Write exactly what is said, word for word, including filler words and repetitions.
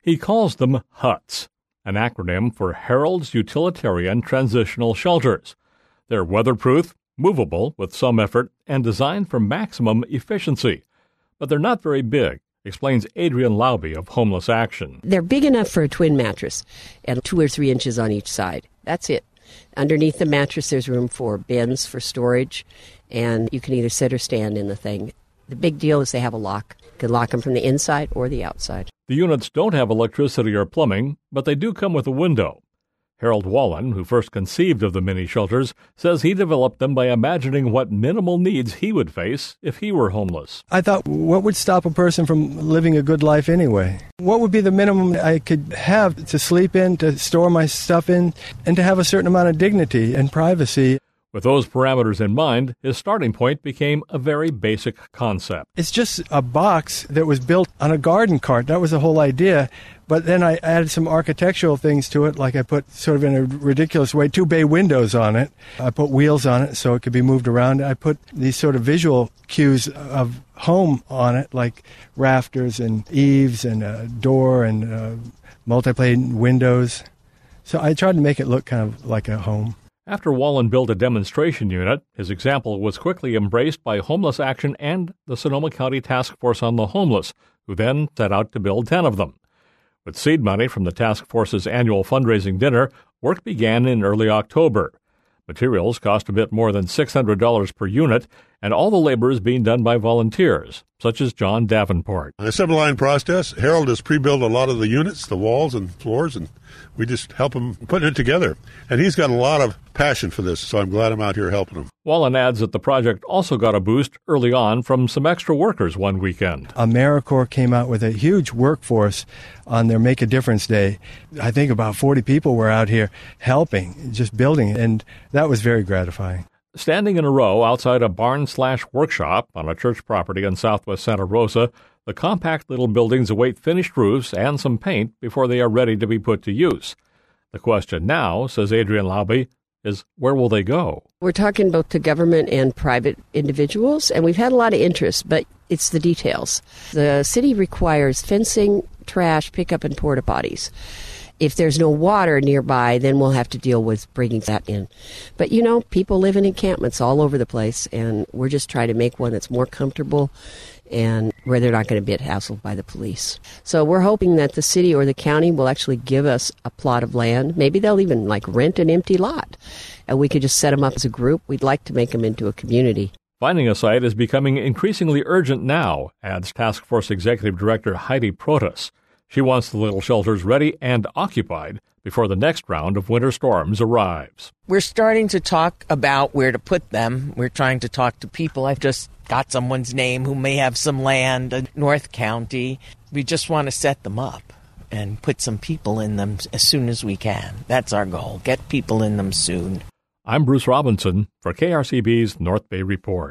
He calls them HUTs, an acronym for Harold's Utilitarian Transitional Shelters. They're weatherproof, movable with some effort, and designed for maximum efficiency. But they're not very big, explains Adrienne Lauby of Homeless Action. They're big enough for a twin mattress and two or three inches on each side. That's it. Underneath the mattress, there's room for bins for storage, and you can either sit or stand in the thing. The big deal is they have a lock. You can lock them from the inside or the outside. The units don't have electricity or plumbing, but they do come with a window. Harold Wallen, who first conceived of the mini shelters, says he developed them by imagining what minimal needs he would face if he were homeless. I thought, what would stop a person from living a good life anyway? What would be the minimum I could have to sleep in, to store my stuff in, and to have a certain amount of dignity and privacy? With those parameters in mind, his starting point became a very basic concept. It's just a box that was built on a garden cart. That was the whole idea. But then I added some architectural things to it, like I put, sort of in a ridiculous way, two bay windows on it. I put wheels on it so it could be moved around. I put these sort of visual cues of home on it, like rafters and eaves and a door and uh, multi-pane windows. So I tried to make it look kind of like a home. After Wallen built a demonstration unit, his example was quickly embraced by Homeless Action and the Sonoma County Task Force on the Homeless, who then set out to build ten of them. With seed money from the task force's annual fundraising dinner, work began in early October. Materials cost a bit more than six hundred dollars per unit, and all the labor is being done by volunteers, such as John Davenport. In the assembly line process, Harold has pre-built a lot of the units, the walls and floors, and we just help him putting it together. And he's got a lot of passion for this, so I'm glad I'm out here helping him. Wallen adds that the project also got a boost early on from some extra workers one weekend. AmeriCorps came out with a huge workforce on their Make a Difference Day. I think about forty people were out here helping, just building it, and that was very gratifying. Standing in a row outside a barn-slash-workshop on a church property in southwest Santa Rosa, the compact little buildings await finished roofs and some paint before they are ready to be put to use. The question now, says Adrienne Lauby, is where will they go? We're talking both to government and private individuals, and we've had a lot of interest, but it's the details. The city requires fencing, trash, pickup, and porta potties. If there's no water nearby, then we'll have to deal with bringing that in. But, you know, people live in encampments all over the place, and we're just trying to make one that's more comfortable and where they're not going to get hassled by the police. So we're hoping that the city or the county will actually give us a plot of land. Maybe they'll even, like, rent an empty lot, and we could just set them up as a group. We'd like to make them into a community. Finding a site is becoming increasingly urgent now, adds Task Force Executive Director Heidi Protas. She wants the little shelters ready and occupied before the next round of winter storms arrives. We're starting to talk about where to put them. We're trying to talk to people. I've just got someone's name who may have some land in North County. We just want to set them up and put some people in them as soon as we can. That's our goal, get people in them soon. I'm Bruce Robinson for K R C B's North Bay Report.